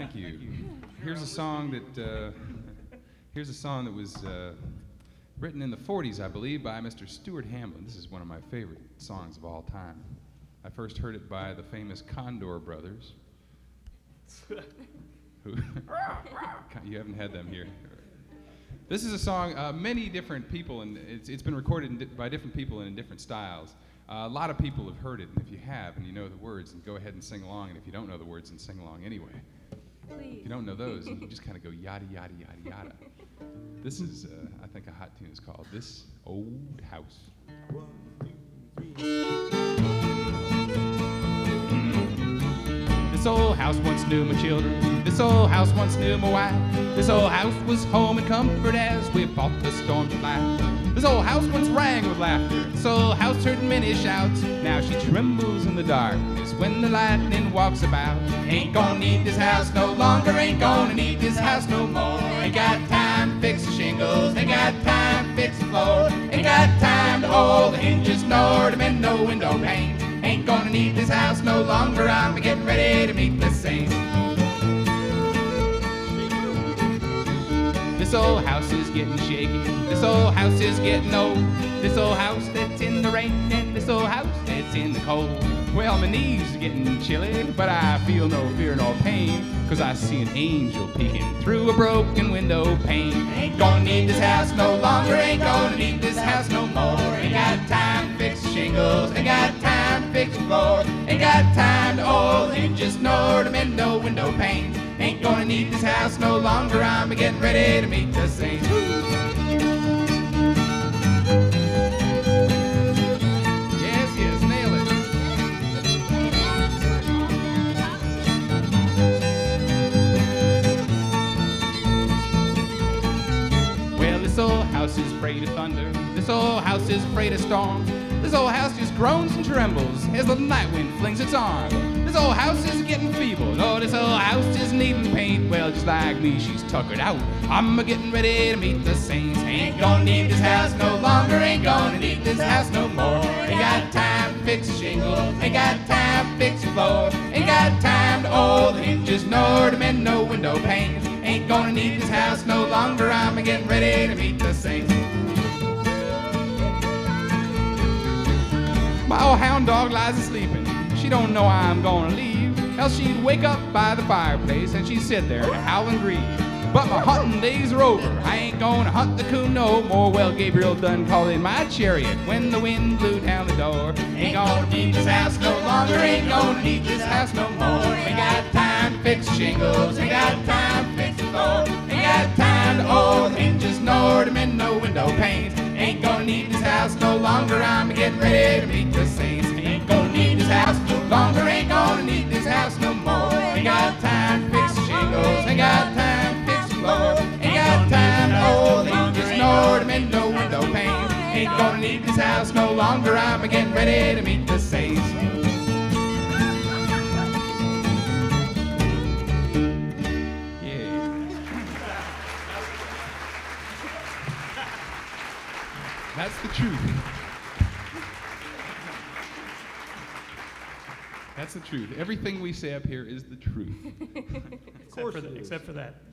Thank you. Here's a song that was written in the 40s, I believe, by Mr. Stuart Hamlin. This is one of my favorite songs of all time. I first heard it by the famous Condor Brothers. Who you haven't had them here. This is a song many different people, and it's been recorded by different people and in different styles. A lot of people have heard it, and if you have and you know the words, then go ahead and sing along, and if you don't know the words, then sing along anyway. Please. If you don't know those, then you just kind of go yada, yada, yada, yada. This is, I think, a hot tune is called This Old House. 1, 2, 3. This old house once knew my children. This old house once knew my wife. This old house was home and comfort as we fought the storms of life. This old house once rang with laughter. This old house heard many shouts. Now she trembles in the darkness when the lightning walks about. Ain't gonna need this house no longer. Ain't gonna need this house no more. Ain't got time to fix the shingles. Ain't got time to fix the floor. Ain't got time to oil the hinges nor to mend no window panes. Ain't gonna need this house no longer. I'm getting ready to meet the saints. This old house is getting shaky. This old house is getting old. This old house that's in the rain and this old house that's in the cold. Well, my knees are getting chilly, but I feel no fear nor pain, 'cause I see an angel peeking through a broken window pane. Ain't gonna need this house no longer. Ain't gonna need this house no more. Ain't got time to fix the shingles. Ain't got time to fix the floor. Ain't got time to oil the hinges nor to mend no window panes. Ain't gonna need this house no longer. I'm getting ready to meet the saints. Yes, yes, nail it. Well, this old house is afraid of thunder. This old house is afraid of storms. This old house just groans and trembles as the night wind flings its arm. This old house is getting feeble. Oh, this old house is needing paint. Well, just like me, she's tuckered out. I'm getting ready to meet the saints. Ain't gonna need this house no longer. Ain't gonna need this house no more. Ain't got time to fix the shingles. Ain't got time to fix the floor. Ain't got time to oil the hinges nor to mend no window panes. Ain't gonna need this house no longer. I'm getting ready to meet the saints. My old hound dog lies asleeping. She don't know I'm gonna leave, else she'd wake up by the fireplace and she'd sit there and howl and grieve. But my hunting days are over. I ain't gonna hunt the coon no more. Well, Gabriel done called in my chariot when the wind blew down the door. Ain't gonna need this house no longer. Ain't gonna need this house no more. Ain't got time to fix shingles. Ain't got time to fix the floor. Ain't got time to oil the hinges nor to mend no window panes. Ain't gonna need this house no longer. I'm getting ready to meet the saints. Ain't gonna need this house no longer. Ain't gonna need this house no more. Ain't got time to fix the shingles. Ain't got time to fix the floor. Ain't got time to oil the hinges nor to mend no window panes. Ain't gonna need this house no longer. I'm getting ready to meet the saints. That's the truth. That's the truth. Everything we say up here is the truth. Of course Except for that.